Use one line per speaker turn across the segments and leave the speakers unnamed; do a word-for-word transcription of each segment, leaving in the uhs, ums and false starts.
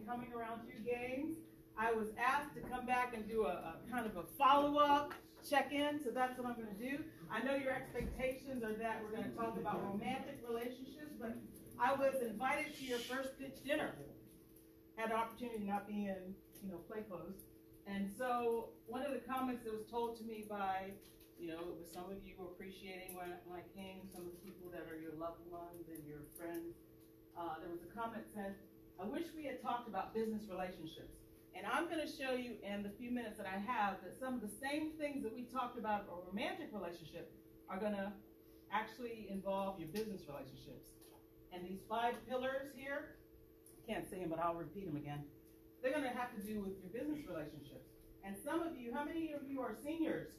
coming around to your games. I was asked to come back and do a, a kind of a follow-up, check-in, so that's what I'm going to do. I know your expectations are that we're going to talk about romantic relationships, but I was invited to your first pitch dinner. Had the opportunity to not be in, you know, play clothes. And so one of the comments that was told to me by, you know, with some of you appreciating when, when I came, some of the people that are your loved ones and your friends, uh, there was a comment that said, I wish we had talked about business relationships. And I'm going to show you in the few minutes that I have that some of the same things that we talked about in a romantic relationship are going to actually involve your business relationships. And these five pillars here, can't say them, but I'll repeat them again. They're going to have to do with your business relationships. And some of you, how many of you are seniors?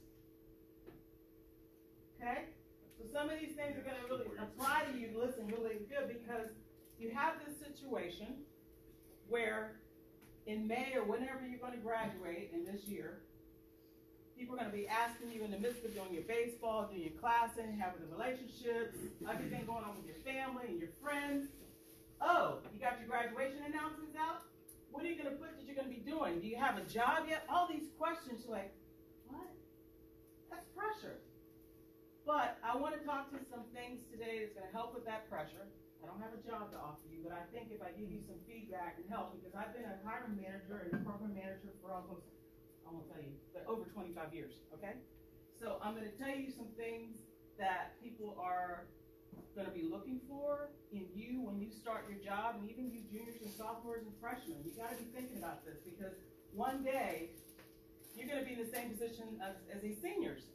Okay? So some of these things are going to really apply to you, listen, really good, because you have this situation where in May or whenever you're going to graduate in this year, people are going to be asking you in the midst of doing your baseball, doing your classing, having the relationships, everything going on with your family and your friends. Oh, you got your graduation announcements out? What are you going to put that you're going to be doing? Do you have a job yet? All these questions, you're like, what? That's pressure. But I want to talk to some things today that's going to help with that pressure. I don't have a job to offer you, but I think if I give you some feedback and help, because I've been a hiring manager and a program manager for almost, I won't tell you, but over twenty-five years, okay? So I'm going to tell you some things that people are going to be looking for in you when you start your job, and even you juniors and sophomores and freshmen. You got to be thinking about this, because one day you're going to be in the same position as, as these seniors.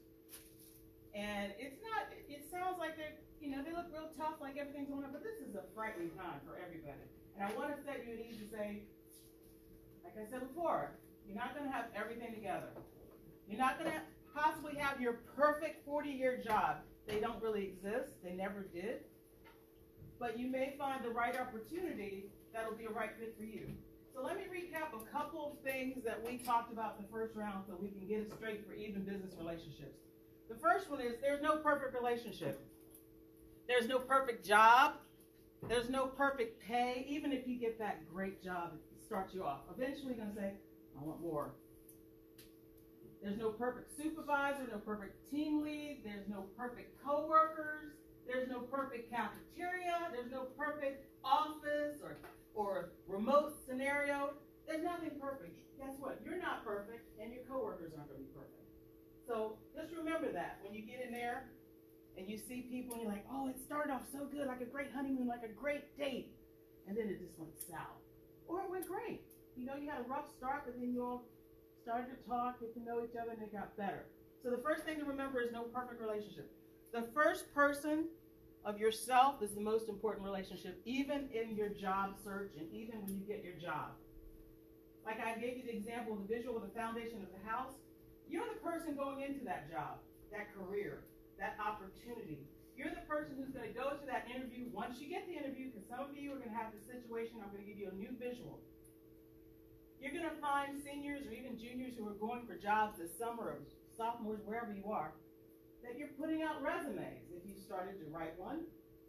And it's not, it sounds like they're, you know, they look real tough, like everything's going on, but this is a frightening time for everybody. And I want to set you at ease to say, like I said before, you're not going to have everything together. You're not going to possibly have your perfect forty-year job. They don't really exist. They never did. But you may find the right opportunity that'll be a right fit for you. So let me recap a couple of things that we talked about in the first round so we can get it straight for even business relationships. The first one is there's no perfect relationship. There's no perfect job. There's no perfect pay. Even if you get that great job, it starts you off. Eventually you're going to say, I want more. There's no perfect supervisor, no perfect team lead. There's no perfect coworkers. There's no perfect cafeteria. There's no perfect office or, or remote scenario. There's nothing perfect. Guess what? You're not perfect, and your coworkers aren't going to be perfect. So just remember that when you get in there and you see people and you're like, oh, it started off so good, like a great honeymoon, like a great date, and then it just went south. Or it went great. You know, you had a rough start, but then you all started to talk, get to know each other, and it got better. So the first thing to remember is no perfect relationship. The first person of yourself is the most important relationship, even in your job search and even when you get your job. Like I gave you the example of the visual of the foundation of the house. You're the person going into that job, that career, that opportunity. You're the person who's going to go to that interview once you get the interview, because some of you are going to have the situation. I'm going to give you a new visual. You're going to find seniors or even juniors who are going for jobs this summer, or sophomores, wherever you are, that you're putting out resumes if you started to write one,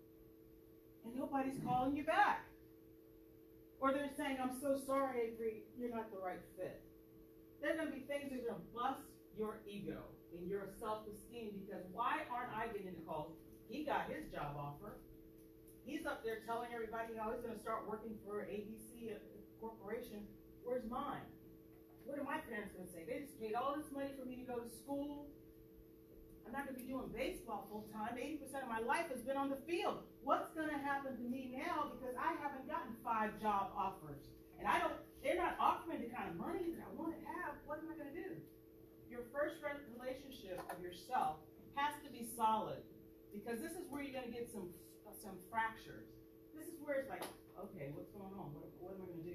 and nobody's calling you back. Or they're saying, I'm so sorry, Avery, you're not the right fit. There's going to be things that are going to bust your ego and your self-esteem, because why aren't I getting the calls? He got his job offer. He's up there telling everybody how he's going to start working for A B C, a corporation. Where's mine? What are my parents going to say? They just paid all this money for me to go to school. I'm not going to be doing baseball full time. eighty percent of my life has been on the field. What's going to happen to me now, because I haven't gotten five job offers? And I don't, they're not offering the kind of money that I want to have. What am I going to do? Your first relationship of yourself has to be solid, because this is where you're going to get some some fractures. This is where it's like, okay, what's going on? What, what am I going to do?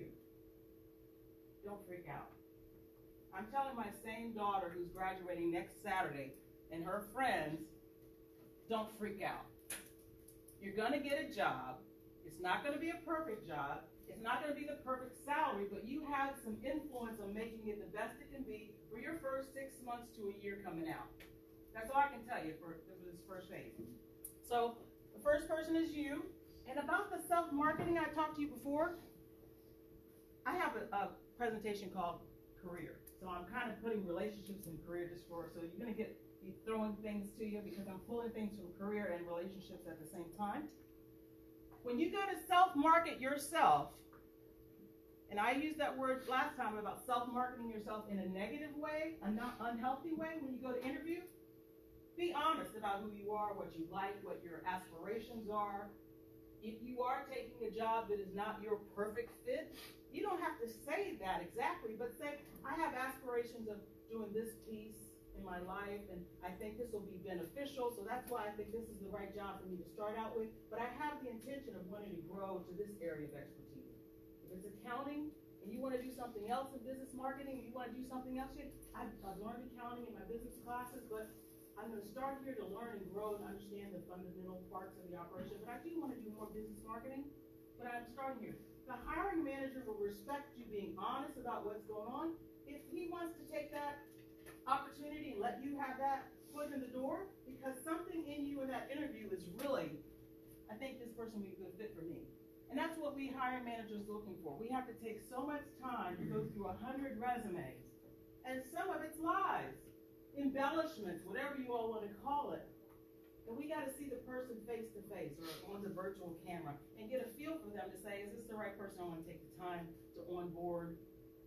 Don't freak out. I'm telling my same daughter who's graduating next Saturday and her friends, don't freak out. You're going to get a job. It's not going to be a perfect job. It's not going to be the perfect salary, but you have some influence on making it the best it can be for your first six months to a year coming out. That's all I can tell you for, for this first phase. So the first person is you. And about the self-marketing I talked to you before, I have a, a presentation called Career. So I'm kind of putting relationships and career just for, so you're going to get be throwing things to you because I'm pulling things from career and relationships at the same time. When you go to self-market yourself, and I used that word last time about self-marketing yourself in a negative way, a not unhealthy way when you go to interview, be honest about who you are, what you like, what your aspirations are. If you are taking a job that is not your perfect fit, you don't have to say that exactly, but say, I have aspirations of doing this piece in my life, and I think this will be beneficial, so that's why I think this is the right job for me to start out with, but I have the intention of wanting to grow to this area of expertise. If it's accounting, and you want to do something else in business marketing, you want to do something else, I've, I've learned accounting in my business classes, but I'm going to start here to learn and grow and understand the fundamental parts of the operation, but I do want to do more business marketing, but I'm starting here. The hiring manager will respect you being honest about what's going on. If he wants to take that opportunity and let you have that foot in the door, because something in you in that interview is really, I think this person would be a good fit for me. And that's what we hiring managers are looking for. We have to take so much time to go through a hundred resumes, and some of it's lies, embellishments, whatever you all want to call it. And we got to see the person face to face or on the virtual camera and get a feel for them to say, is this the right person I want to take the time to onboard,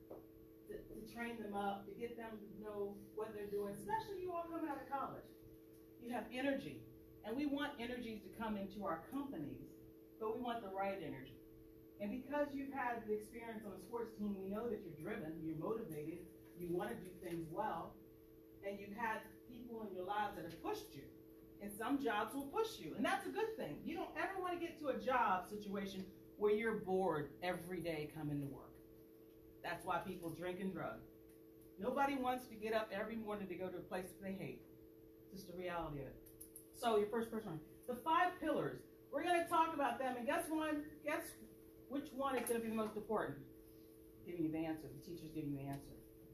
to, to train them up, to get them to know what they're doing, especially you all coming out of college. You have energy, and we want energies to come into our companies, but we want the right energy. And because you've had the experience on a sports team, we know that you're driven, you're motivated, you want to do things well, and you've had people in your lives that have pushed you. And some jobs will push you, and that's a good thing. You don't ever want to get to a job situation where you're bored every day coming to work. That's why people drink and drug. Nobody wants to get up every morning to go to a place they hate. It's just the reality of it. So your first person, the five pillars. We're going to talk about them, and guess one? Guess which one is going to be the most important? Giving you the answer. The teacher's giving you the answer.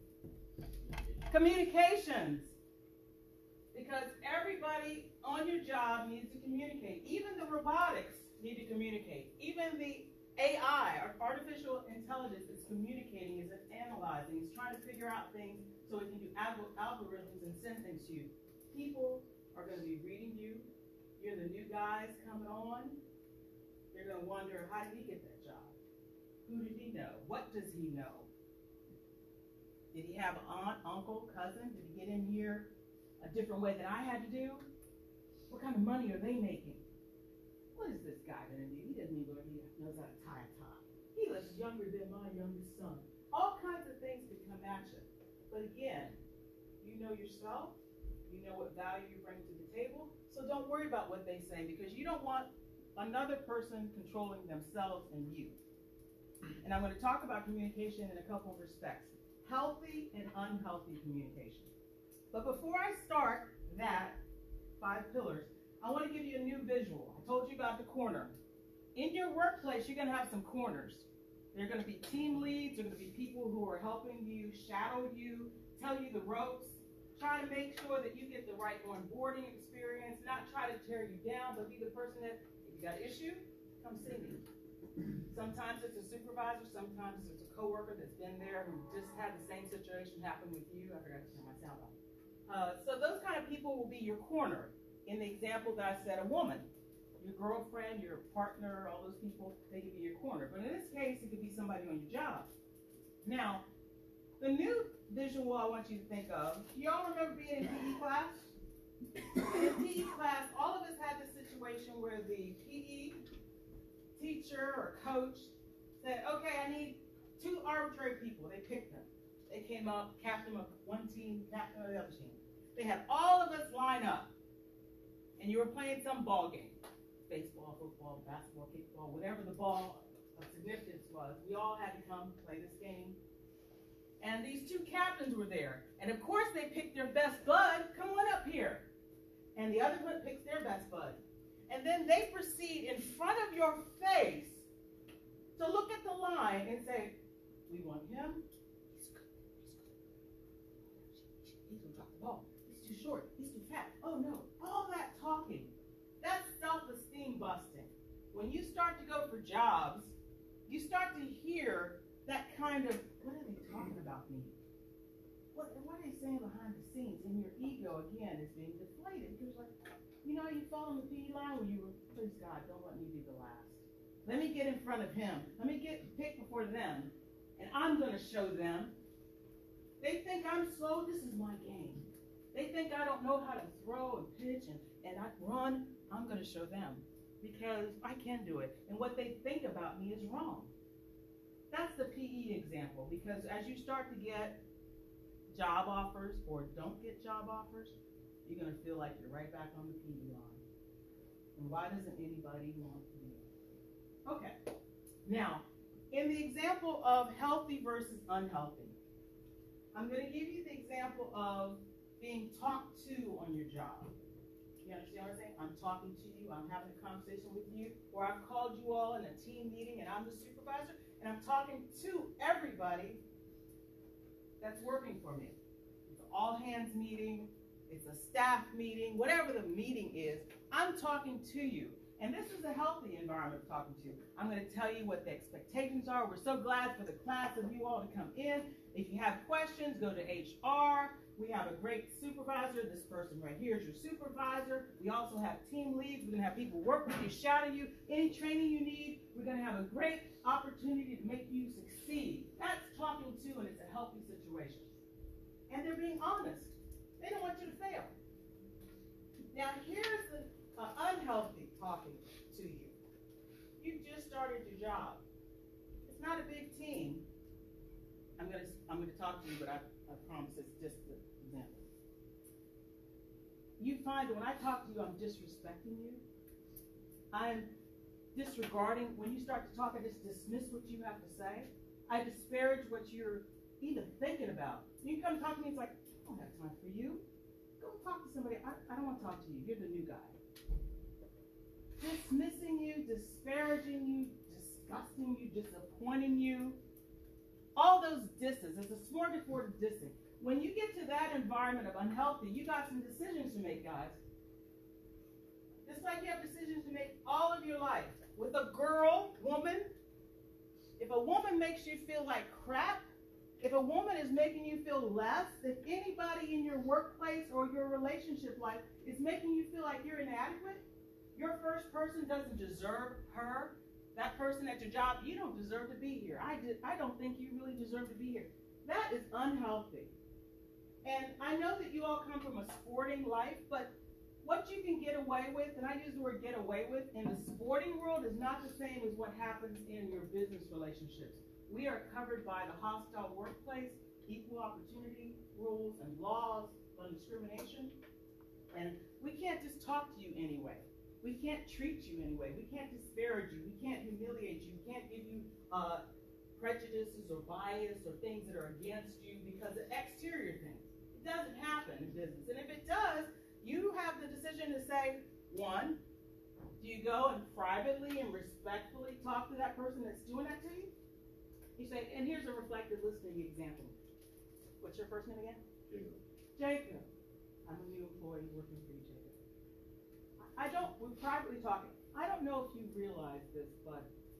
Communications. Because everybody on your job needs to communicate. Even the robotics need to communicate. Even the A I, or artificial intelligence, is communicating, is analyzing, is trying to figure out things so it can do alg- algorithms and send things to you. People are going to be reading you. You're the new guys coming on. They're going to wonder, how did he get that job? Who did he know? What does he know? Did he have an aunt, uncle, cousin? Did he get in here a different way than I had to do? What kind of money are they making? What is this guy going to do? He doesn't even knows how to tie a tie. He looks younger than my youngest son. All kinds of things can come at you. But again, you know yourself. You know what value you bring to the table. So don't worry about what they say, because you don't want another person controlling themselves and you. And I'm going to talk about communication in a couple of respects. Healthy and unhealthy communication. But before I start that, five pillars, I want to give you a new visual. I told you about the corner. In your workplace, you're going to have some corners. There are going to be team leads. There are going to be people who are helping you, shadow you, tell you the ropes, try to make sure that you get the right onboarding experience, not try to tear you down, but be the person that, if you got an issue, come see me. Sometimes it's a supervisor, sometimes it's a coworker that's been there who just had the same situation happen with you. I forgot to turn my sound off. Uh, so those kind of people will be your corner. In the example that I said, a woman, your girlfriend, your partner, all those people, they could be your corner. But in this case, it could be somebody on your job. Now, the new visual I want you to think of, y'all remember being in P E class? In P E class, all of us had this situation where the P E teacher or coach said, okay, I need two arbitrary people. They picked them. They came up, captain of one team, captain of the other team. They had all of us line up, and you were playing some ball game. Baseball, football, basketball, kickball, whatever the ball of significance was. We all had to come play this game. And these two captains were there. And of course they picked their best bud. Come on up here. And the other one picks their best bud. And then they proceed in front of your face to look at the line and say, we want him. He's good. He's good. He's going to drop the ball. He's too short. He's too fat. Oh no. All that talking. That's self-esteem busting. When you start to go for jobs, you start to hear that kind of, what are they talking about me? What, what are they saying behind the scenes? And your ego, again, is being deflated. Because, like, you know, you fall in the P E line where you were, please God, don't let me be the last. Let me get in front of him. Let me get picked before them. And I'm going to show them. They think I'm slow. This is my game. They think I don't know how to throw and pitch and, and I run. I'm going to show them because I can do it. And what they think about me is wrong. That's the P E example, because as you start to get job offers or don't get job offers, you're going to feel like you're right back on the P E line. And why doesn't anybody want to do it? Okay. Now, in the example of healthy versus unhealthy, I'm going to give you the example of being talked to on your job. You understand what I'm saying? I'm talking to you, I'm having a conversation with you, or I've called you all in a team meeting and I'm the supervisor, and I'm talking to everybody that's working for me. It's an all-hands meeting, it's a staff meeting, whatever the meeting is, I'm talking to you. And this is a healthy environment of talking to you. I'm going to tell you what the expectations are. We're so glad for the class of you all to come in. If you have questions, go to H R. We have a great supervisor. This person right here is your supervisor. We also have team leads. We're going to have people work with you, shout at you. Any training you need, we're going to have a great opportunity to make you succeed. That's talking to, and it's a healthy situation. And they're being honest. They don't want you to fail. Now, here's the uh, unhealthy talking to you. You just started your job. It's not a big team. I'm going to I'm going to talk to you, but I, I promise it's just an example. You find that when I talk to you, I'm disrespecting you. I'm disregarding. When you start to talk, I just dismiss what you have to say. I disparage what you're even thinking about. You come talk to me, it's like, I don't have time for you. Go talk to somebody. I, I don't want to talk to you. You're the new guy. Dismissing you, disparaging you, disgusting you, disappointing you. All those disses. It's a smorgasbord of dissing. When you get to that environment of unhealthy, you got some decisions to make, guys. Just like you have decisions to make all of your life. With a girl, woman, if a woman makes you feel like crap, if a woman is making you feel less, if anybody in your workplace or your relationship life is making you feel like you're inadequate, your first person doesn't deserve her, that person at your job, you don't deserve to be here. I did, I don't think you really deserve to be here. That is unhealthy. And I know that you all come from a sporting life, but what you can get away with, and I use the word get away with, in the sporting world is not the same as what happens in your business relationships. We are covered by the hostile workplace, equal opportunity rules and laws on discrimination. And we can't just talk to you anyway. We can't treat you anyway. We can't disparage you. We can't humiliate you. We can't give you uh, prejudices or bias or things that are against you because of exterior things. It doesn't happen in business. And if it does, you have the decision to say, one, do you go and privately and respectfully talk to that person that's doing that to you? You say, and here's a reflective listening example. What's your first name again?
Jacob.
Jacob. I'm a new employee working for you, Jacob. I don't, we're privately talking. I don't know if you realize this, but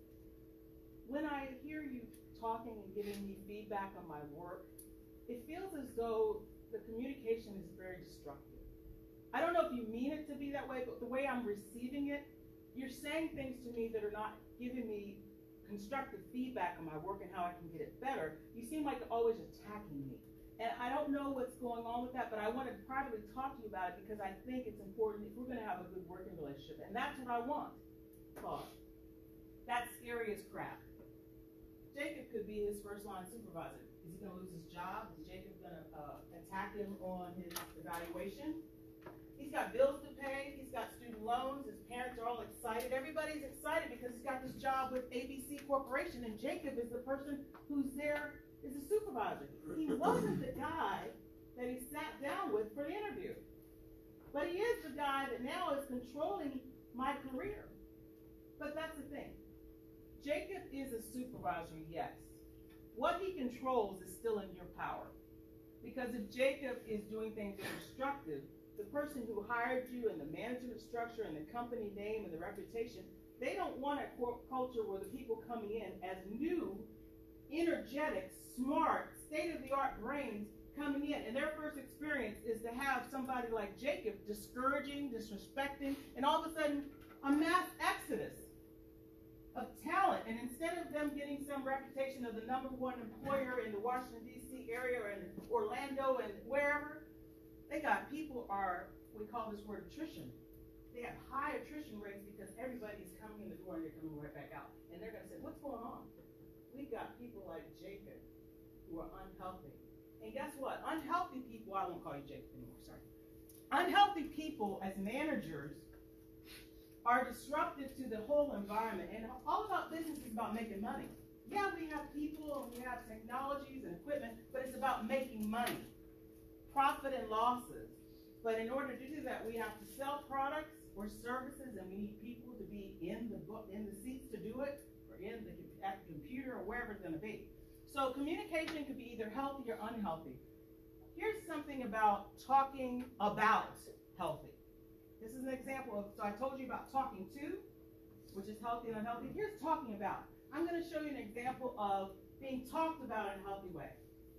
when I hear you talking and giving me feedback on my work, it feels as though the communication is very destructive. I don't know if you mean it to be that way, but the way I'm receiving it, you're saying things to me that are not giving me constructive feedback on my work and how I can get it better. You seem like you're always attacking me. And I don't know what's going on with that, but I want to privately talk to you about it because I think it's important if we're going to have a good working relationship. And that's what I want. Pause. That's scary as crap. Jacob could be his first line supervisor. Is he going to lose his job? Is Jacob going to uh, attack him on his evaluation? He's got bills to pay. He's got student loans. His parents are all excited. Everybody's excited because he's got this job with A B C Corporation, and Jacob is the person who's there is a supervisor. He wasn't the guy that he sat down with for the interview. But he is the guy that now is controlling my career. But that's the thing. Jacob is a supervisor, yes. What he controls is still in your power. Because if Jacob is doing things that are destructive, the person who hired you and the management structure and the company name and the reputation, they don't want a culture where the people coming in as new energetic, smart, state-of-the-art brains coming in, and their first experience is to have somebody like Jacob discouraging, disrespecting, and all of a sudden a mass exodus of talent. And instead of them getting some reputation of the number one employer in the Washington, D C area or in Orlando and wherever, they got people are, we call this word attrition. They have high attrition rates because everybody's coming in the door and they're coming right back out. And they're going to say, what's going on? We've got people like Jacob who are unhealthy. And guess what? Unhealthy people, I won't call you Jacob anymore, sorry. Unhealthy people as managers are disruptive to the whole environment. And all about business is about making money. Yeah, we have people and we have technologies and equipment, but it's about making money, profit and losses. But in order to do that, we have to sell products or services, and we need people to be in the book, in the seats to do it, or in the at the computer or wherever it's going to be. So communication could be either healthy or unhealthy. Here's something about talking about healthy. This is an example of, so I told you about talking to, which is healthy and unhealthy. Here's talking about. I'm going to show you an example of being talked about in a healthy way.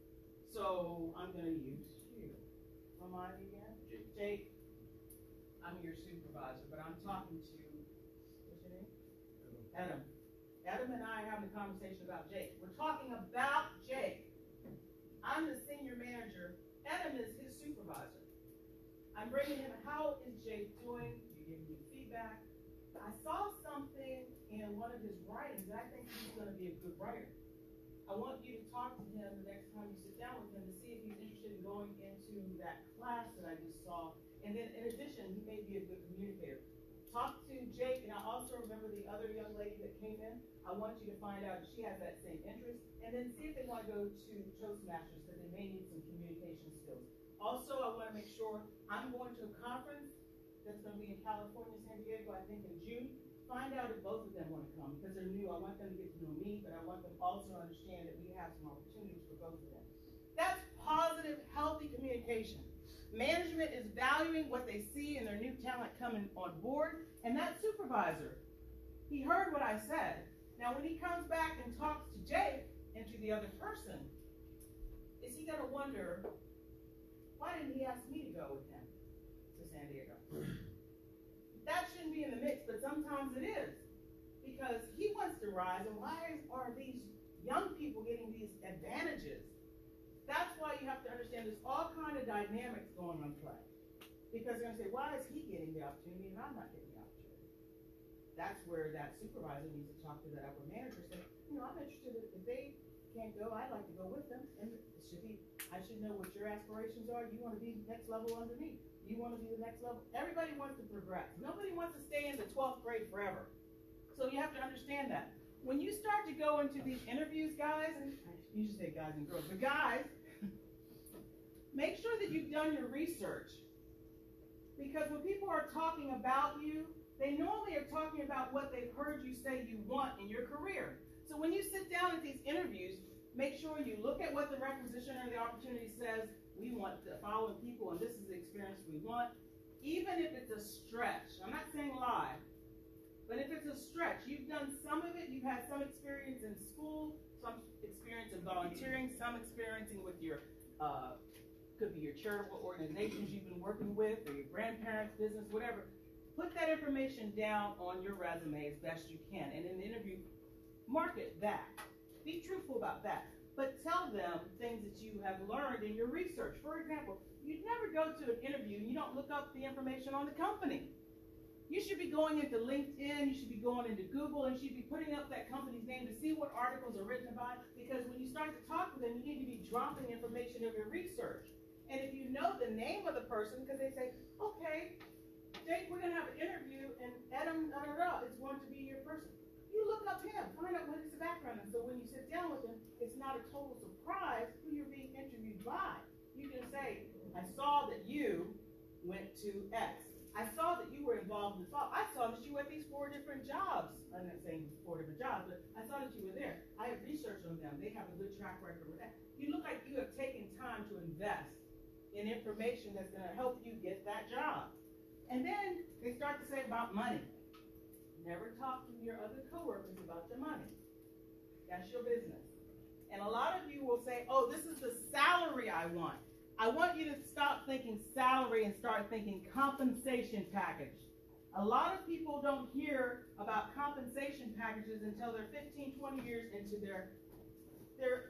So I'm going to use you. Remind me again? Jake. Jake, I'm your supervisor, but I'm talking to, what's your name? Adam. Adam. Adam and I are having a conversation about Jake. We're talking about Jake. I'm the senior manager. Adam is his supervisor. I'm bringing him, how is Jake doing? You're giving me feedback. I saw something in one of his writings that I think he's going to be a good writer. I want you to talk to him the next time you sit down with him to see if he's interested in going into that class that I just saw. And then in addition, he may be a good communicator. Talk to Jake, and I also remember the other young lady that came in. I want you to find out if she has that same interest, and then see if they want to go to Toastmasters, because they may need some communication skills. Also, I want to make sure I'm going to a conference that's going to be in California, San Diego, I think in June. Find out if both of them want to come, because they're new. I want them to get to know me, but I want them also to understand that we have some opportunities for both of them. That's positive, healthy communication. Management is valuing what they see in their new talent coming on board, and that supervisor, he heard what I said. Now, when he comes back and talks to Jake and to the other person, is he going to wonder, why didn't he ask me to go with him to San Diego? That shouldn't be in the mix, but sometimes it is, because he wants to rise, and why are these young people getting these advantages? That's why you have to understand there's all kind of dynamics going on play. Because they're going to say, why is he getting the opportunity and I'm not getting the opportunity? That's where that supervisor needs to talk to that upper manager and say, you know, I'm interested in, if they can't go, I'd like to go with them. And it should be, I should know what your aspirations are. You want to be next level under me. You want to be the next level. Everybody wants to progress. Nobody wants to stay in the twelfth grade forever. So you have to understand that. When you start to go into these interviews, guys, and I usually say guys and girls, but guys, make sure that you've done your research. Because when people are talking about you, they normally are talking about what they've heard you say you want in your career. So when you sit down at these interviews, make sure you look at what the requisition or the opportunity says. We want the following people, and this is the experience we want. Even if it's a stretch, I'm not saying lie, but if it's a stretch, you've done some of it, you've had some experience in school, some experience in volunteering, some experiencing with your, uh, could be your charitable organizations you've been working with, or your grandparents' business, whatever. Put that information down on your resume as best you can, and in the interview, market that. Be truthful about that. But tell them things that you have learned in your research. For example, you'd never go to an interview and you don't look up the information on the company. You should be going into LinkedIn, you should be going into Google, and you should be putting up that company's name to see what articles are written about, because when you start to talk to them, you need to be dropping information of your research. And if you know the name of the person, because they say, okay, Jake, we're going to have an interview, and Adam da, da, da, is going to be your person. You look up him, find out what his background is. So when you sit down with him, it's not a total surprise who you're being interviewed by. You can say, I saw that you went to X. I saw that you were involved in thought. I saw that you had these four different jobs. I'm not saying four different jobs, but I saw that you were there. I have research on them. They have a good track record with that. You look like you have taken time to invest in information that's going to help you get that job. And then they start to say about money. Never talk to your other coworkers about your money. That's your business. And a lot of you will say, oh, this is the salary I want. I want you to stop thinking salary and start thinking compensation package. A lot of people don't hear about compensation packages until they're fifteen, twenty years into their, their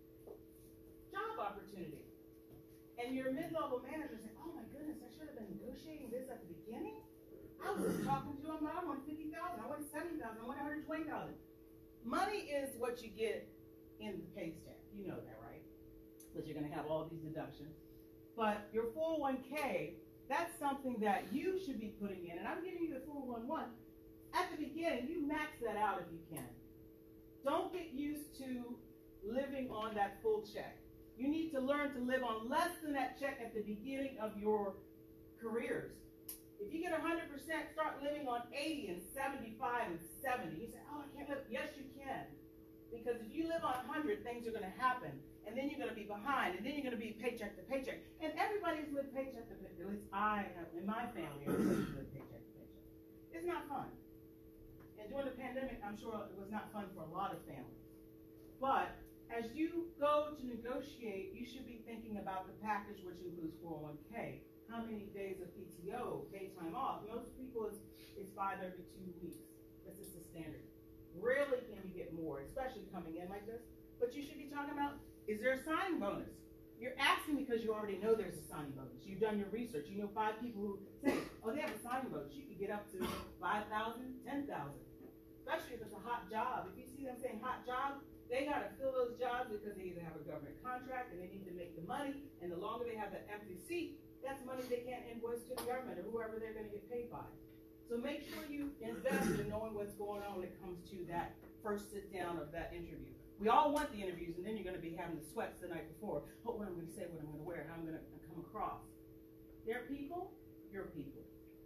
job opportunity. And your mid-level manager say, oh my goodness, I should have been negotiating this at the beginning. I was talking to him, I want fifty thousand, I want seventy thousand, I want one hundred twenty thousand. Money is what you get in the pay stub. You know that, right? But you're going to have all these deductions. But your four oh one k, that's something that you should be putting in. And I'm giving you the four oh one. At the beginning, you max that out if you can. Don't get used to living on that full check. You need to learn to live on less than that check at the beginning of your careers. If you get one hundred percent, start living on eighty and seventy-five and seventy. You say, oh, I can't live. Yes, you can. Because if you live on one hundred, things are going to happen. And then you're going to be behind. And then you're going to be paycheck to paycheck. And everybody's lived paycheck to paycheck. At least I have, in my family, everybody's lived paycheck to paycheck. It's not fun. And during the pandemic, I'm sure it was not fun for a lot of families. But as you go to negotiate, you should be thinking about the package, which includes four oh one k. How many days of P T O, paid time off? Most people, it's, it's five every two weeks. That's just the standard. Rarely can you get more, especially coming in like this. But you should be talking about, is there a signing bonus? You're asking because you already know there's a signing bonus. You've done your research. You know five people who say, oh, they have a signing bonus. You could get up to five thousand, ten thousand. Especially if it's a hot job. If you see them saying hot job, they got to fill those jobs because they either have a government contract and they need to make the money. And the longer they have that empty seat, that's money they can't invoice to the government or whoever they're going to get paid by. So make sure you invest in knowing what's going on when it comes to that first sit down of that interview. We all want the interviews, and then you're going to be having the sweats the night before. Oh, what I'm going to say, what I'm going to wear, how I'm going to come across. Their people, your people.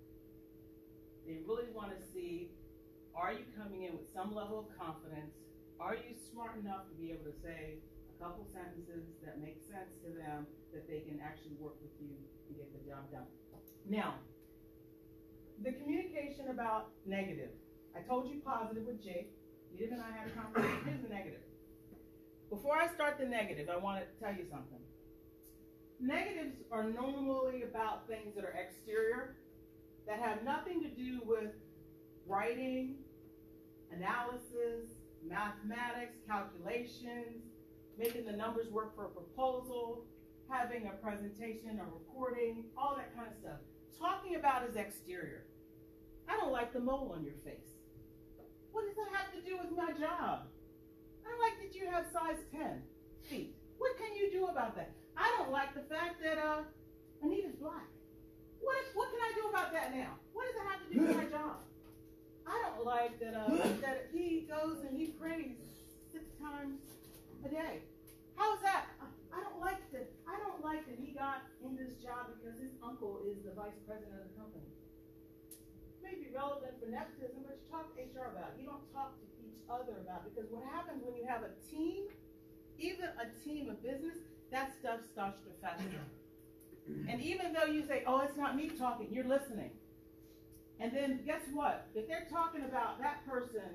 They really want to see, are you coming in with some level of confidence? Are you smart enough to be able to say a couple sentences that make sense to them that they can actually work with you and get the job done? Now, the communication about negative. I told you positive with Jake. Edith and I had a conversation. Here's the negative. Before I start the negative, I want to tell you something. Negatives are normally about things that are exterior, that have nothing to do with writing, analysis, mathematics, calculations, making the numbers work for a proposal, having a presentation or reporting, all that kind of stuff. Talking about is exterior. I don't like the mole on your face. What does that have to do with my job? I don't like that you have size ten feet. What can you do about that? I don't like the fact that uh, Anita's black. What, if, what can I do about that now? What does that have to do with my job? I don't like that uh, that he goes and he prays six times a day. How's that? I don't like that. I don't like that he got in this job because his uncle is the vice president of the company. It may be relevant for nepotism, but you talk to H R about it. You don't talk to each other about it, because what happens when you have a team, even a team of business, that stuff starts to fester. And even though you say, oh, it's not me talking, you're listening. And then guess what? If they're talking about that person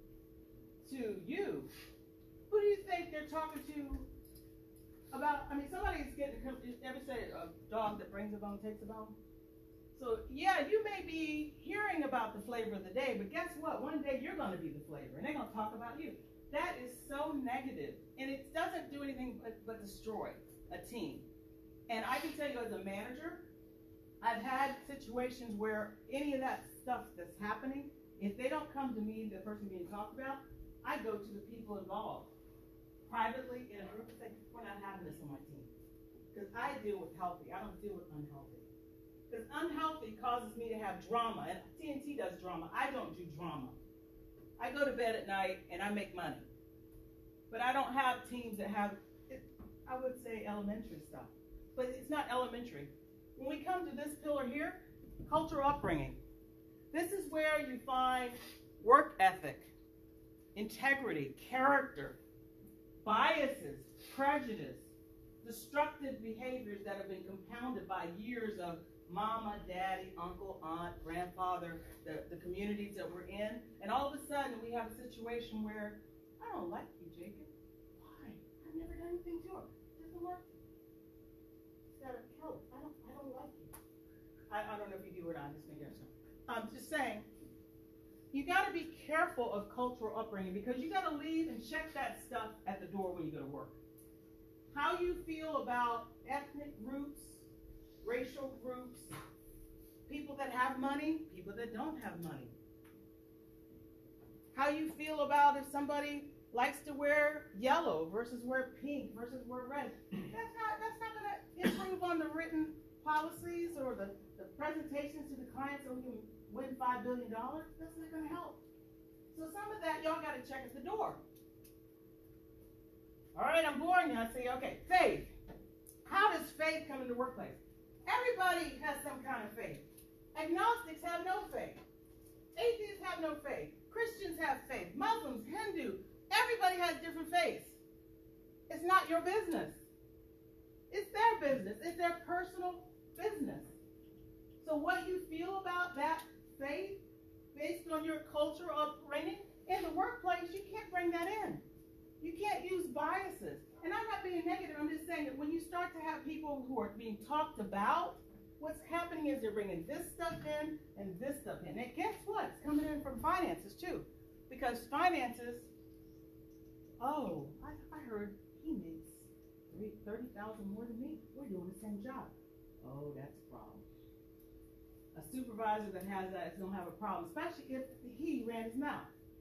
to you, who do you think they're talking to about? I mean, somebody's getting, ever say a dog that brings a bone takes a bone? So yeah, you may be hearing about the flavor of the day, but guess what? One day you're going to be the flavor, and they're going to talk about you. That is so negative, and it doesn't do anything but, but destroy a team. And I can tell you as a manager, I've had situations where any of that stuff that's happening, if they don't come to me, the person being talked about, I go to the people involved privately in a group and say, we're not having this on my team. Because I deal with healthy, I don't deal with unhealthy. Because unhealthy causes me to have drama, and T N T does drama. I don't do drama. I go to bed at night and I make money. But I don't have teams that have, it, I would say elementary stuff. But it's not elementary. When we come to this pillar here, cultural upbringing, this is where you find work ethic, integrity, character, biases, prejudice, destructive behaviors that have been compounded by years of mama, daddy, uncle, aunt, grandfather, the, the communities that we're in. And all of a sudden we have a situation where, I don't like you, Jacob. Why? never done anything to her. It doesn't work. She's got a coat. I don't, I don't like you. I, I don't know if you do or not. I'm just making it. I'm just saying, you got to be careful of cultural upbringing because you got to leave and check that stuff at the door when you go to work. How you feel about ethnic groups, racial groups, people that have money, people that don't have money. How you feel about if somebody likes to wear yellow versus wear pink versus wear red. That's not, that's not going to improve on the written policies or the, the presentations to the clients so we can win five billion dollars. That's not going to help. So some of that y'all got to check at the door. All right, I'm boring you. I say, okay, faith. How does faith come into the workplace? Everybody has some kind of faith. Agnostics have no faith. Atheists have no faith. Christians have faith. Muslims, Hindu, everybody has different faiths. It's not your business. It's their business. It's their personal business. So what you feel about that faith based on your cultural upbringing in the workplace, you can't bring that in. You can't use biases. And I'm not being negative. I'm just saying that when you start to have people who are being talked about, what's happening is they're bringing this stuff in and this stuff in. And guess what? It's coming in from finances too. Because finances, oh, I, I heard he makes thirty thousand dollars more than me. We're doing the same job. Oh, that's a problem. A supervisor that has that is going to have a problem, especially if he ran his mouth.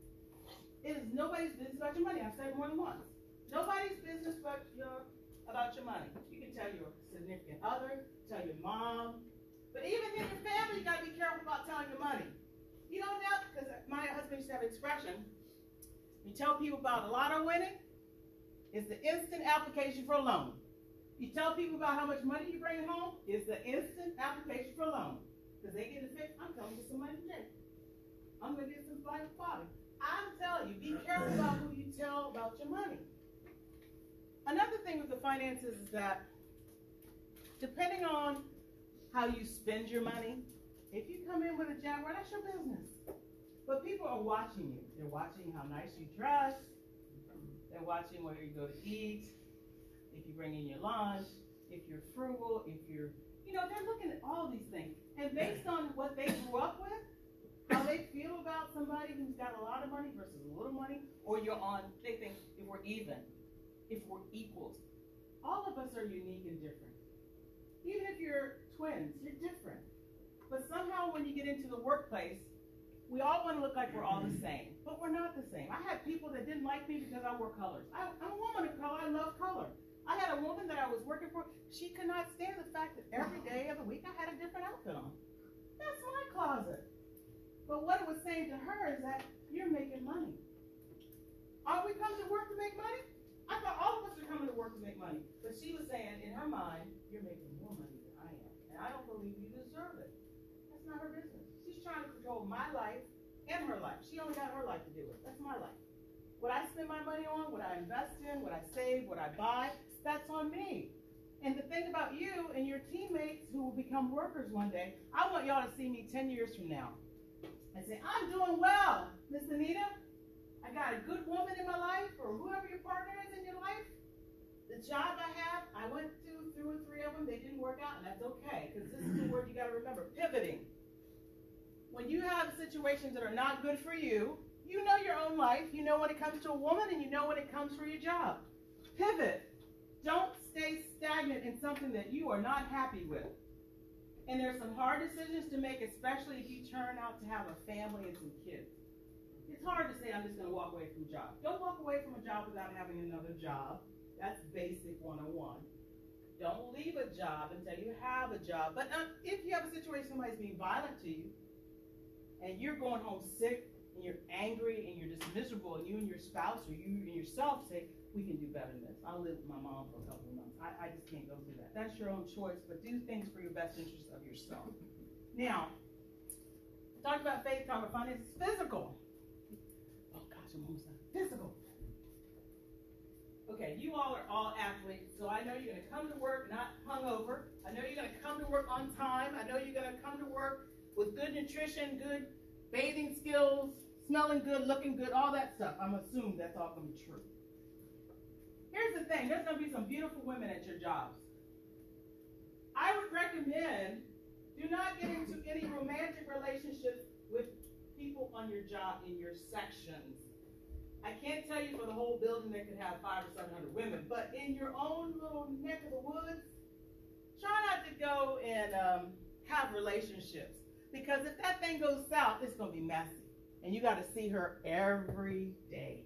It is nobody's business about your money. I've said it more than once. Nobody's business but your, about your money. You can tell your significant other, tell your mom, but even in your family, you got to be careful about telling your money. You know that? Because my husband used to have an expression. You tell people about a lotto winning, it's the instant application for a loan. You tell people about how much money you bring home, it's the instant application for a loan. Because they get it fixed, I'm telling you some money today. I'm going to get some flying father. I'm telling you, be careful about who you tell about your money. Another thing with the finances is that depending on how you spend your money, if you come in with a Jaguar, that's your business. But people are watching you. They're watching how nice you dress. They're watching where you go to eat, if you bring in your lunch, if you're frugal, if you're, you know, they're looking at all these things. And based on what they grew up with, how they feel about somebody who's got a lot of money versus a little money, or you're on, they think if we're even, if we're equals. All of us are unique and different. Even if you're twins, you're different. But somehow when you get into the workplace, we all want to look like we're all the same, but we're not the same. I had people that didn't like me because I wore colors. I, I'm a woman of color. I love color. I had a woman that I was working for. She could not stand the fact that every day of the week I had a different outfit on. That's my closet. But what it was saying to her is that you're making money. Are we coming to work to make money? I thought all of us are coming to work to make money. But she was saying, in her mind, you're making more money than I am. And I don't believe you deserve it. That's not her business. She's trying to control my life and her life. She only got her life to do with. That's my life. What I spend my money on, what I invest in, what I save, what I buy, that's on me. And the thing about you and your teammates who will become workers one day, I want y'all to see me ten years from now and say, I'm doing well, Miss Anita. I got a good woman in my life, or whoever your partner is in your life. The job I have, I went through two or three of them. They didn't work out, and that's okay, because this is the word you got to remember, pivoting. When you have situations that are not good for you, you know your own life. You know when it comes to a woman, and you know when it comes for your job. Pivot. Don't stay stagnant in something that you are not happy with. And there's some hard decisions to make, especially if you turn out to have a family and some kids. It's hard to say, I'm just going to walk away from a job. Don't walk away from a job without having another job. That's basic one oh one. Don't leave a job until you have a job. But uh, if you have a situation, somebody's being violent to you, and you're going home sick, and you're angry, and you're just miserable, and you and your spouse or you and yourself say, we can do better than this. I'll live with my mom for a couple of months. I, I just can't go through that. That's your own choice, but do things for your best interest of yourself. Now, talk about faith, talk about finance, physical. Oh gosh, I'm almost done. Physical. Okay, you all are all athletes, so I know you're going to come to work not hungover. I know you're going to come to work on time. I know you're going to come to work with good nutrition, good bathing skills, smelling good, looking good, all that stuff. I'm assuming that's all going to be true. Here's the thing, there's going to be some beautiful women at your jobs. I would recommend, do not get into any romantic relationships with people on your job in your sections. I can't tell you for the whole building they could have five or seven hundred women, but in your own little neck of the woods, try not to go and um, have relationships. Because if that thing goes south, it's going to be messy. And you got to see her every day.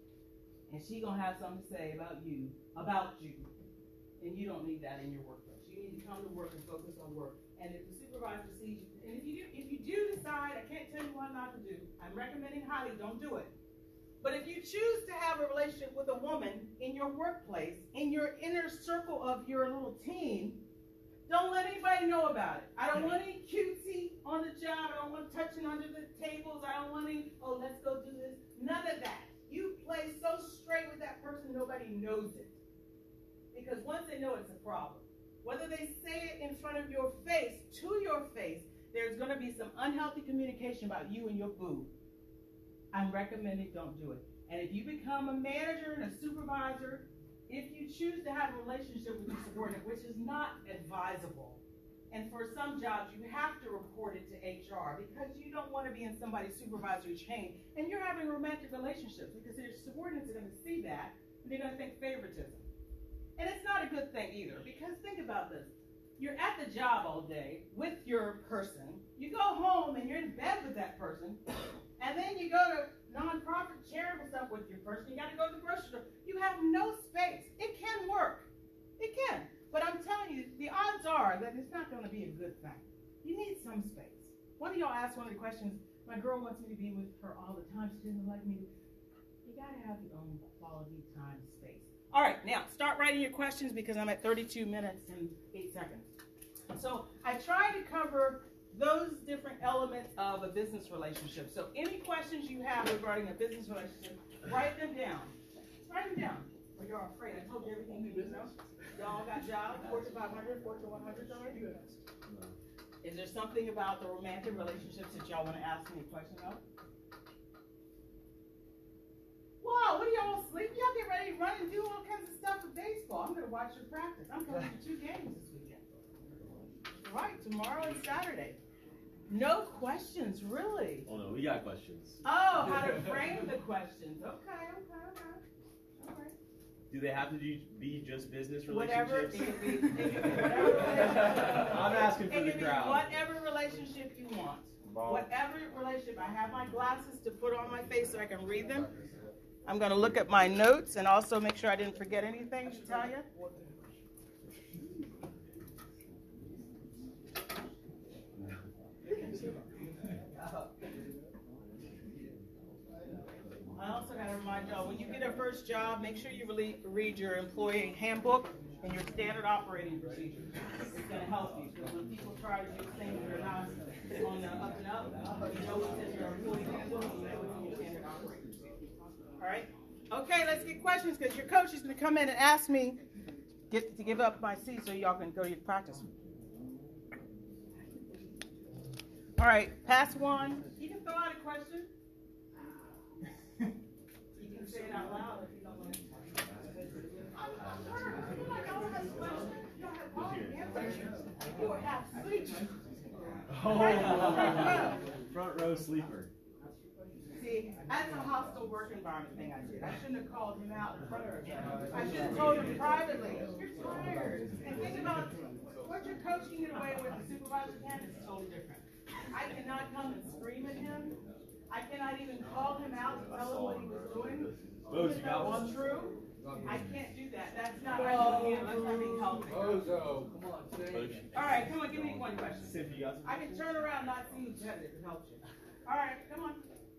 And she's going to have something to say about you, about you. And you don't need that in your workplace. You need to come to work and focus on work. And if the supervisor sees you, and if you do, if you do decide, I can't tell you what not to do. I'm recommending highly, don't do it. But if you choose to have a relationship with a woman in your workplace, in your inner circle of your little team, don't let anybody know about it. I don't want any cutesy on the job. I don't want touching under the tables. I don't want any, oh, let's go do this. None of that. You play so straight with that person, nobody knows it. Because once they know, it's a problem. Whether they say it in front of your face, to your face, there's going to be some unhealthy communication about you and your boo. I'm recommending don't do it. And if you become a manager and a supervisor, if you choose to have a relationship with your subordinate, which is not advisable, and for some jobs you have to report it to H R because you don't want to be in somebody's supervisory chain, and you're having romantic relationships because your subordinates are going to see that, and they're going to think favoritism. And it's not a good thing either, because think about this. You're at the job all day with your person, you go home and you're in bed with that person, and then you go to nonprofit charitable stuff with your person, you got to go to the grocery store. You have no space. It can work. It can. But I'm telling you, the odds are that it's not going to be a good thing. You need some space. One of y'all asked one of the questions, my girl wants me to be with her all the time. She doesn't like me. You got to have your own quality time space. All right, now start writing your questions because I'm at thirty-two minutes and eight seconds. So I try to cover those different elements of a business relationship. So any questions you have regarding a business relationship, write them down. Write them down. Or you're afraid. I told you everything you need to know. Y'all got jobs, Fortune five hundred, Fortune one hundred already? Is there something about the romantic relationships that y'all want to ask me a question about? Wow, what are y'all sleeping? Y'all get ready to run and do all kinds of stuff with baseball. I'm going to watch your practice. I'm coming to two games this weekend. Right, tomorrow and Saturday. No questions, really.
Oh no, we got questions.
Oh, how to frame the questions. Okay, okay, okay. All right.
Do they have to be just business
Whatever,
relationships?
it could be, it could be whatever relationship.
I'm asking for
it
the
could be
crowd.
whatever relationship you want.
Bob.
Whatever relationship. I have my glasses to put on my face so I can read them. I'm going to look at my notes and also make sure I didn't forget anything to tell you. I also got to remind y'all, when you get a first job, make sure you really read your employee handbook and your standard operating procedures. It's going to help you, because when people try to do things that are not on the up and up, you know what's in your employee handbook, you know what's in your standard operating procedures. All right? Okay, let's get questions, because your coach is going to come in and ask me get to give up my seat so y'all can go to your practice. All right, pass one. You can throw out a question. You can say it out loud if you don't want to. I'm, I'm hurt. I feel like I don't have questions. You don't have all the answers. You are half asleep.
Oh, front row sleeper.
See, that's a hostile work environment thing I did. I shouldn't have called him out in front of him. I should have told him privately, you're tired. And think about what your coach can get away with, the supervisor can, is totally different. I cannot come and scream at him. I cannot even call him out and tell him what he was doing.
Bozo, you got one?
True. I can't do that. That's not right. That's not being healthy.
Bozo, come on, say.
All right, come on, give me one question.
See if you got some.
I can turn around, not see who said it. It helps you. All right, come on.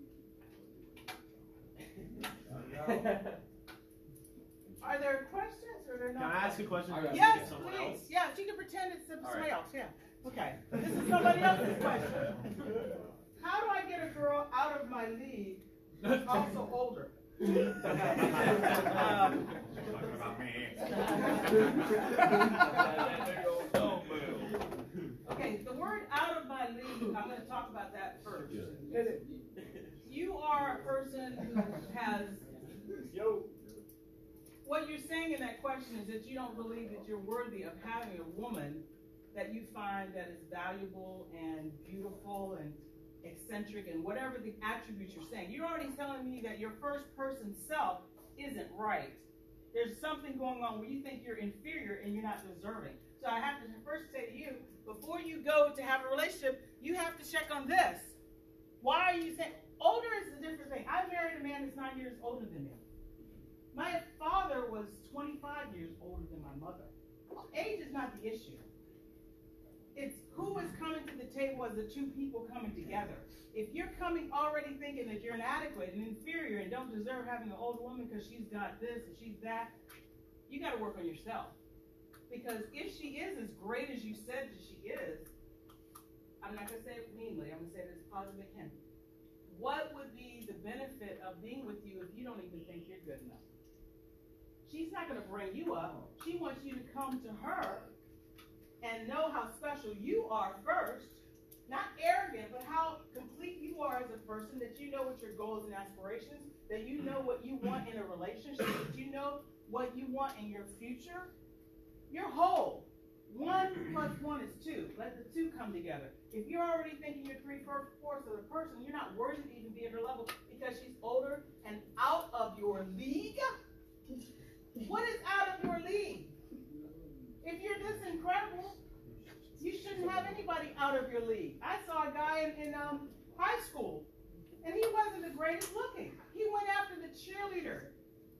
Are there questions or are there not?
Can I ask a question?
I got it.
Yes,
Someone
please.
else?
Yeah, she can pretend it's somebody
right.
else. Yeah. Okay. This is somebody else's question. How do I get a girl out of my league that's also older? um,
Talking about me.
okay, the word out of my league, I'm going to talk about that first. You are a person who has what you're saying in that question is that you don't believe that you're worthy of having a woman that you find that is valuable and beautiful and eccentric and whatever the attributes you're saying. You're already telling me that your first person self isn't right. There's something going on where you think you're inferior and you're not deserving. So I have to first say to you, before you go to have a relationship, you have to check on this. Why are you saying, older is a different thing. I married a man that's nine years older than me. My father was twenty-five years older than my mother. Age is not the issue. It's who is coming to the table as the two people coming together. If you're coming already thinking that you're inadequate and inferior and don't deserve having an older woman because she's got this and she's that, you got to work on yourself. Because if she is as great as you said that she is, I'm not going to say it meanly, I'm going to say it as positive as I can. What would be the benefit of being with you if you don't even think you're good enough? She's not going to bring you up. She wants you to come to her and know how special you are first, not arrogant, but how complete you are as a person, that you know what your goals and aspirations, that you know what you want in a relationship, that you know what you want in your future. You're whole. One plus one is two. Let the two come together. If you're already thinking you're three-fourths of the person, you're not worthy to even be at her level because she's older and out of your league. What is out of your league? If you're this incredible, you shouldn't have anybody out of your league. I saw a guy in, in um, high school, and he wasn't the greatest looking. He went after the cheerleader.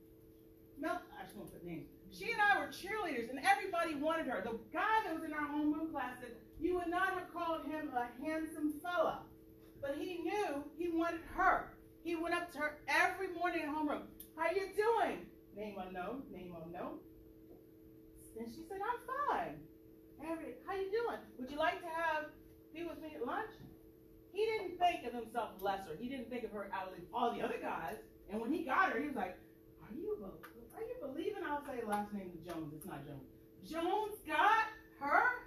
No, I just won't put names. She and I were cheerleaders, and everybody wanted her. The guy that was in our homeroom class said, you would not have called him a handsome fella. But he knew he wanted her. He went up to her every morning in homeroom. How you doing? Name unknown, name unknown. And she said, I'm fine. Every, how you doing? Would you like to have be with me at lunch? He didn't think of himself lesser. He didn't think of her out of all the other guys. And when he got her, he was like, are you are you believing? I'll say the last name is Jones. It's not Jones. Jones got her?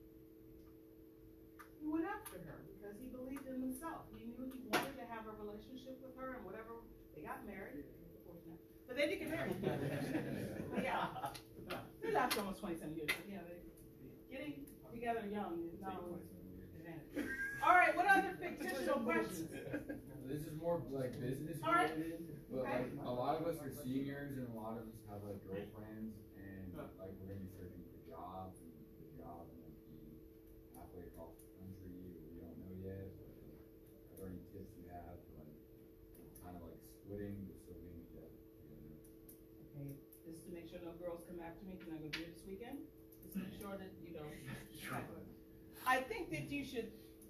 He went after her because he believed in himself. He knew he wanted to have a relationship with her, and whatever, they got married. But they did get married. But yeah. They lasted almost twenty-seven years. But yeah, they, getting together young is not always an advantage. All right, what other fictional questions?
This is more like business
All right.
related, but like a lot of us are seniors and a lot of us have like girlfriends and like we're gonna be searching for jobs and the job might be halfway across the country or we don't know yet. But, like, are there any tips you have for like kind of like splitting but still being together?
Okay, just to make sure no girls come after me because I'm gonna do it this weekend. Just make sure that you know. I think that you should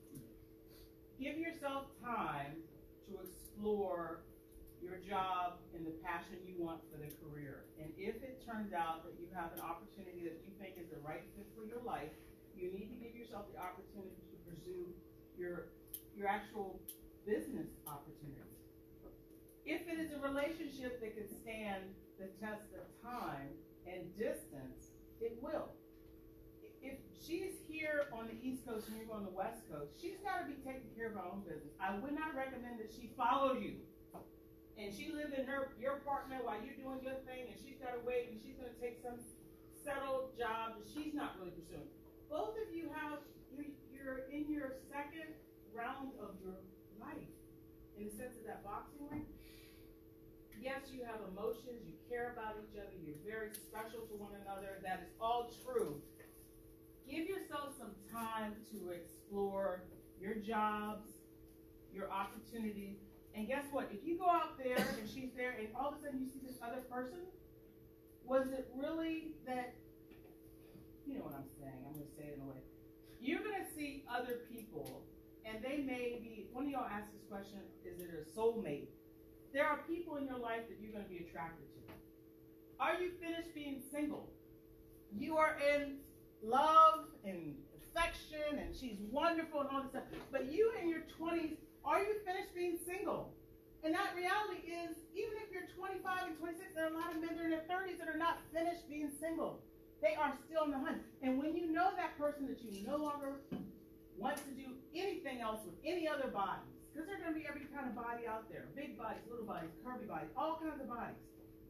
give yourself time to explore your job and the passion you want for the career. And if it turns out that you have an opportunity that you think is the right fit for your life, you need to give yourself the opportunity to pursue your your actual business opportunities. If it is a relationship that can stand the test of time and distance, it will. If she's here on the East Coast and you're on the West Coast, she's got to be taking care of her own business. I would not recommend that she follow you. And she lived in her your apartment while you're doing your thing, and she's got to wait, and she's going to take some settled job that she's not really pursuing. Both of you have, you're, you're in your second round of your life, in the sense of that boxing ring. Yes, you have emotions, you care about each other, you're very special to one another. That is all true. Give yourself some time to explore your jobs, your opportunities. And guess what? If you go out there and she's there and all of a sudden you see this other person, was it really that, you know what I'm saying, I'm going to say it in a way. You're going to see other people and they may be, one of y'all asked this question, is it a soulmate? There are people in your life that you're going to be attracted to. Are you finished being single? You are in love and affection and she's wonderful and all this stuff. But you in your twenties, are you finished being single? And that reality is, even if you're twenty-five and twenty-six, there are a lot of men that are in their thirties that are not finished being single. They are still in the hunt. And when you know that person that you no longer want to do anything else with any other bodies, because there's going to be every kind of body out there, big bodies, little bodies, curvy bodies, all kinds of bodies.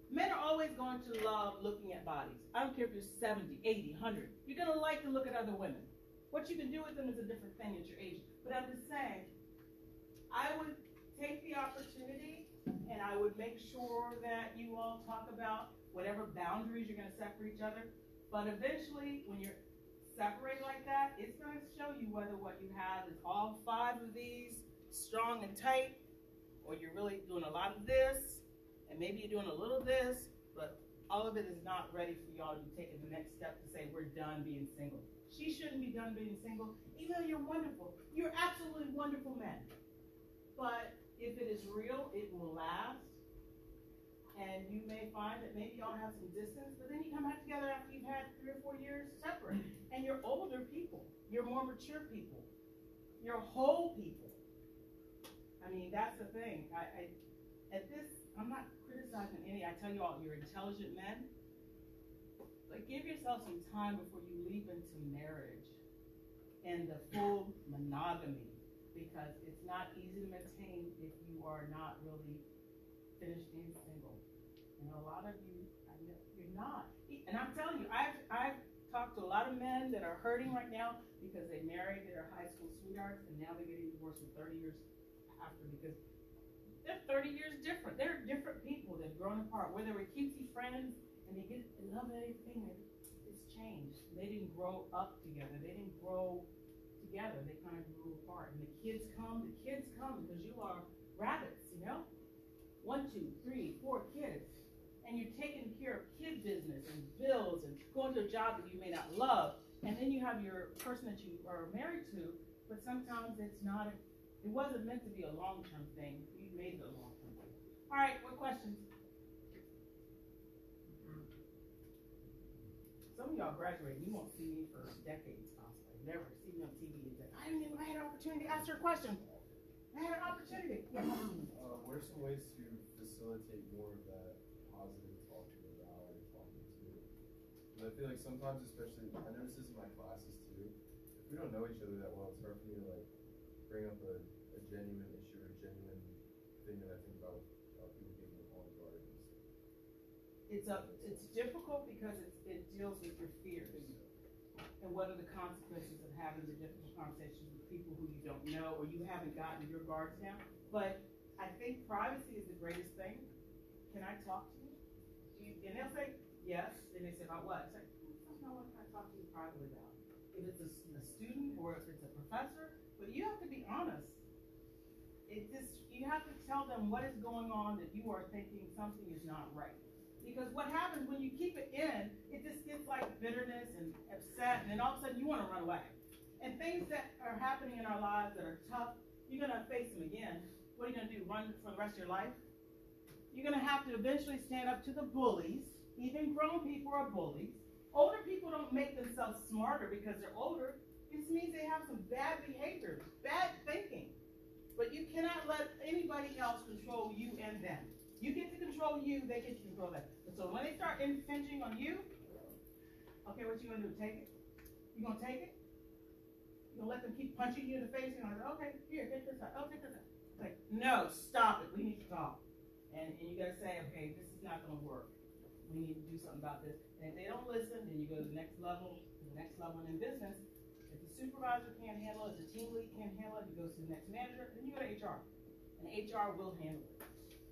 Men are always going to love looking at bodies. I don't care if you're seventy, eighty, one hundred. You're going to like to look at other women. What you can do with them is a different thing at your age. But I'm just saying, I would take the opportunity and I would make sure that you all talk about whatever boundaries you're going to set for each other. But eventually, when you're separated like that, it's going to show you whether what you have is all five of these strong and tight, or you're really doing a lot of this, and maybe you're doing a little of this, but all of it is not ready for y'all to be taking the next step to say we're done being single. She shouldn't be done being single, even though you're wonderful. You're absolutely wonderful men. But if it is real, it will last. And you may find that maybe y'all have some distance, but then you come back together after you've had three or four years separate. And you're older people. You're more mature people. You're whole people. I mean, that's the thing. I, I at this, I'm not criticizing any. I tell you all, you're intelligent men. But give yourself some time before you leap into marriage and the full monogamy, because it's not easy to maintain if you are not really finished being single. And a lot of you, I know, you're not. And I'm telling you, I've, I've talked to a lot of men that are hurting right now because they married their high school sweethearts and now they're getting divorced in thirty years after, because they're thirty years different. They're different people. They've grown apart. Where they were cutesy friends and they get they love everything, and it's changed. They didn't grow up together. They didn't grow together. They kind of grew apart. And the kids come, the kids come because you are rabbits, you know? One, two, three, four kids. And you're taking care of kid business and bills and going to a job that you may not love. And then you have your person that you are married to, but sometimes it's not, a, it wasn't meant to be a long-term thing. You made it a long-term thing. All right, what questions? Some of y'all graduate, you won't see me for decades, possibly. Never see me on T V again. I didn't even, I had an opportunity to ask her a question. I had an opportunity. Yeah.
Uh, what are some ways to facilitate more of that positive talking about or talking to? But I feel like sometimes, especially, I notice this in my classes too, if we don't know each other that well, it's hard for me to like bring up a, a genuine issue or a genuine thing that I think about, about people being on guard and stuff.
It's a, it's difficult because it, it deals with your fears. And what are the consequences of having the difficult conversations with people who you don't know or you haven't gotten your guards down? But I think privacy is the greatest thing. Can I talk to you? Do you and they'll say, yes. And they say, about what? It's like, I don't know what can I talk to you privately about. If it's a, a student or if it's a professor, but you have to be honest. It just, you have to tell them what is going on that you are thinking something is not right. Because what happens when you keep it in, it just gets like bitterness and upset, and then all of a sudden you want to run away. And things that are happening in our lives that are tough, you're going to face them again. What are you going to do, run for the rest of your life? You're going to have to eventually stand up to the bullies. Even grown people are bullies. Older people don't make themselves smarter because they're older. It just means they have some bad behavior, bad thinking. But you cannot let anybody else control you and them. You get to control you, they get to control them. So when they start impinging on you, okay, what you gonna do? Take it? You gonna take it? You gonna let them keep punching you in the face? You're gonna go, okay, here, take this out. Oh, take this out. Like, no, stop it. We need to talk. And, and you gotta say, okay, this is not gonna work. We need to do something about this. And if they don't listen, then you go to the next level, the next level in business. If the supervisor can't handle it, if the team lead can't handle it, he goes to the next manager, then you go to H R. And H R will handle it.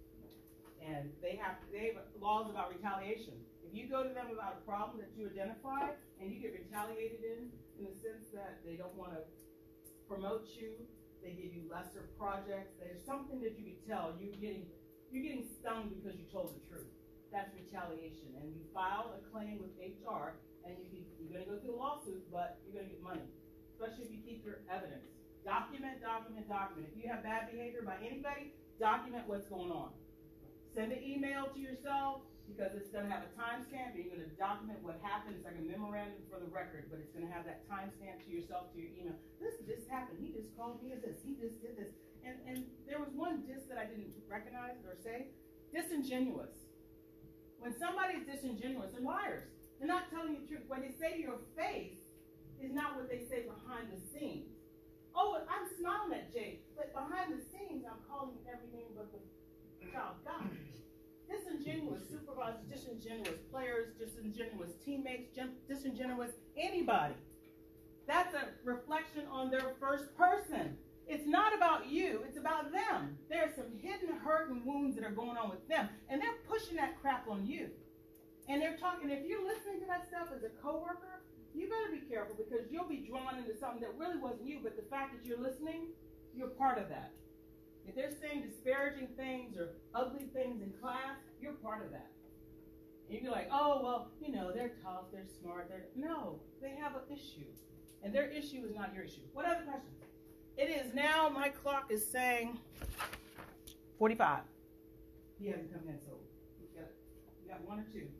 And they have they have laws about retaliation. If you go to them about a problem that you identify and you get retaliated in, in the sense that they don't want to promote you, they give you lesser projects, there's something that you can tell you're getting you're getting stung because you told the truth. That's retaliation. And you file a claim with H R and you can, you're going to go through a lawsuit, but you're going to get money, especially if you keep your evidence. Document, document, document. If you have bad behavior by anybody, document what's going on. Send an email to yourself because it's going to have a timestamp and you're going to document what happened. It's like a memorandum for the record, but it's going to have that timestamp to yourself, to your email. This just happened. He just called me as this. He just did this. And, and there was one dis that I didn't recognize or say. Disingenuous. When somebody's disingenuous, they're liars. They're not telling you the truth. What they say to your face is not what they say behind the scenes. Oh, I'm smiling at Jay, but behind the scenes, I'm calling you every name but the child of God. Disingenuous. disingenuous supervisors, disingenuous players, disingenuous teammates, gen- disingenuous anybody. That's a reflection on their first person. It's not about you, it's about them. There's some hidden hurt and wounds that are going on with them, and they're pushing that crap on you. And they're talking, if you're listening to that stuff as a coworker, you better be careful, because you'll be drawn into something that really wasn't you, but the fact that you're listening, you're part of that. If they're saying disparaging things or ugly things in class, you're part of that. And you're like, oh, well, you know, they're tough, they're smart, they're, no, they have an issue. And their issue is not your issue. What other questions? It is now, my clock is saying forty-five. He hasn't come in, so we got, we got one or two.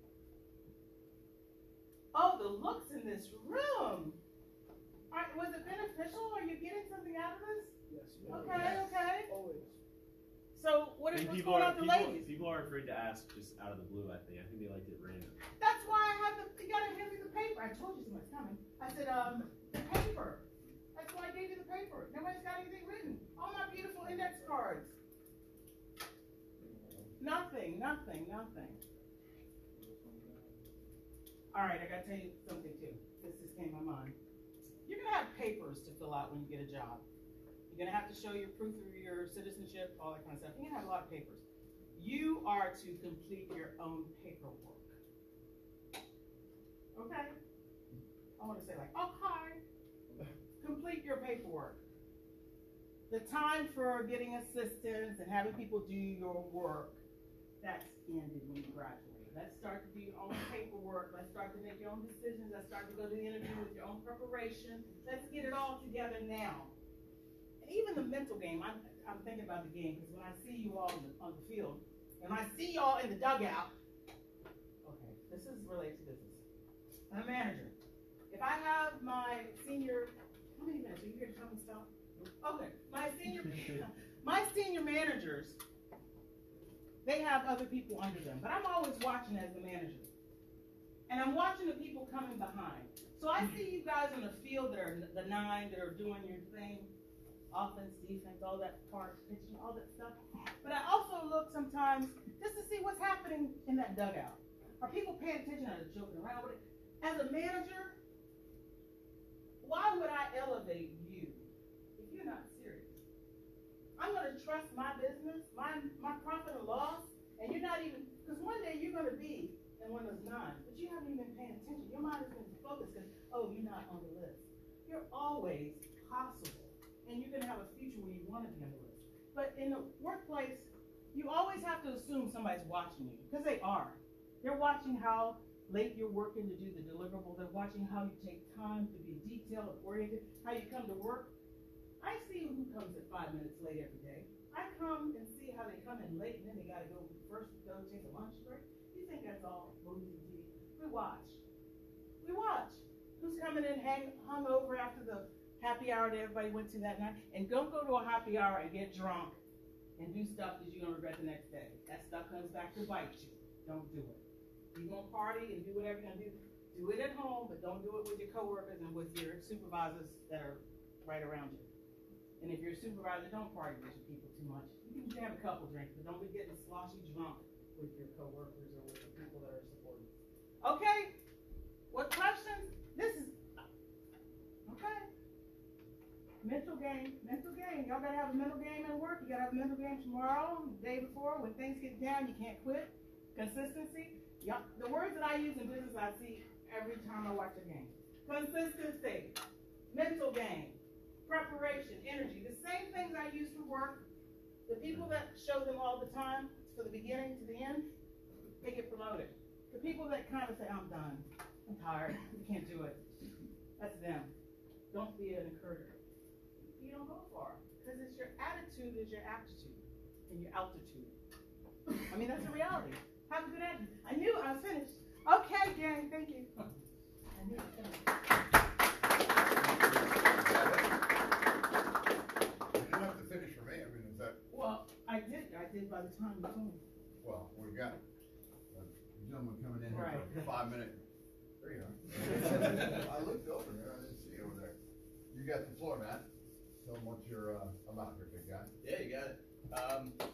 Oh, the looks in this room. All right, was it beneficial? Are you getting something out of this?
Yes.
Okay,
yes.
okay.
Always.
So what is
And
what's
people
going
are
on with the
people,
ladies?
people are afraid to ask just out of the blue. I think I think they liked it random.
That's why I had the, you gotta hand me the paper. I told you somebody's coming. I said, um, the paper. That's why I gave you the paper. Nobody's got anything written. All my beautiful index cards. Nothing, nothing, nothing. All right, I gotta tell you something too. This just came to my mind. You're gonna have papers to fill out when you get a job. You're gonna have to show your proof of your citizenship, all that kind of stuff. You're gonna have a lot of papers. You are to complete your own paperwork. Okay? I want to say like, oh, hi. Complete your paperwork. The time for getting assistance and having people do your work, that's ended when you graduate. Let's start to do your own paperwork. Let's start to make your own decisions. Let's start to go to the interview with your own preparation. Let's get it all together now. And even the mental game, I'm, I'm thinking about the game, because when I see you all on the, on the field, and I see y'all in the dugout, okay, this is related to business. I'm a manager. If I have my senior, how many minutes? Are you here to tell me stuff? Okay, my senior, my senior managers, they have other people under them, but I'm always watching as the manager. And I'm watching the people coming behind. So I see you guys on the field that are the nine that are doing your thing, offense, defense, all that part, pitching, all that stuff. But I also look sometimes just to see what's happening in that dugout. Are people paying attention or are they joking around with it? As a manager, why would I elevate you if you're not serious? I'm going to trust my business, my, my profit and loss, and you're not even, because one day you're going to be in one of those nine, but you haven't even been paying attention. Your mind is going to be focused because, oh, you're not on the list. You're always possible, and you're going to have a future where you want to be on the list. But in the workplace, you always have to assume somebody's watching you, because they are. They're watching how late you're working to do the deliverable. They're watching how you take time to be detailed and oriented, how you come to work. I see who comes at five minutes late every day. I come and see how they come in late, and then they got to go first go take a lunch break. You think that's all movies and T V? We watch. We watch. Who's coming in hang, hung over after the happy hour that everybody went to that night? And don't go to a happy hour and get drunk and do stuff that you're going to regret the next day. That stuff comes back to bite you. Don't do it. You're going to party and do whatever you're going to do. Do it at home, but don't do it with your coworkers and with your supervisors that are right around you. And if you're a supervisor, don't party with your people too much. You can have a couple drinks, but don't be getting sloshy drunk with your coworkers or with the people that are supporting you. Okay? What questions? This is, okay. Mental game, mental game. Y'all gotta have a mental game at work. You gotta have a mental game tomorrow, the day before. When things get down, you can't quit. Consistency. Y'all, the words that I use in business, I see every time I watch a game. Consistency. Mental game. Preparation, energy, the same things I use for work. The people that show them all the time, from the beginning to the end, they get promoted. The people that kind of say, I'm done, I'm tired, you can't do it, that's them. Don't be an encourager. You don't go far, because it's your attitude is your aptitude and your altitude. I mean, that's the reality. Have a good attitude. I knew I was finished. Okay, gang, thank you. I knew I was finished.
Finish for me, I mean, is that,
Well, I did, I did by the time you told me.
well, we've got a gentleman coming in here
Right.
for a five minute, there you are. I looked over there, I didn't see you over there. You got the floor, Matt, tell them what you're, uh, about here, big guy.
Yeah, you got it. Um,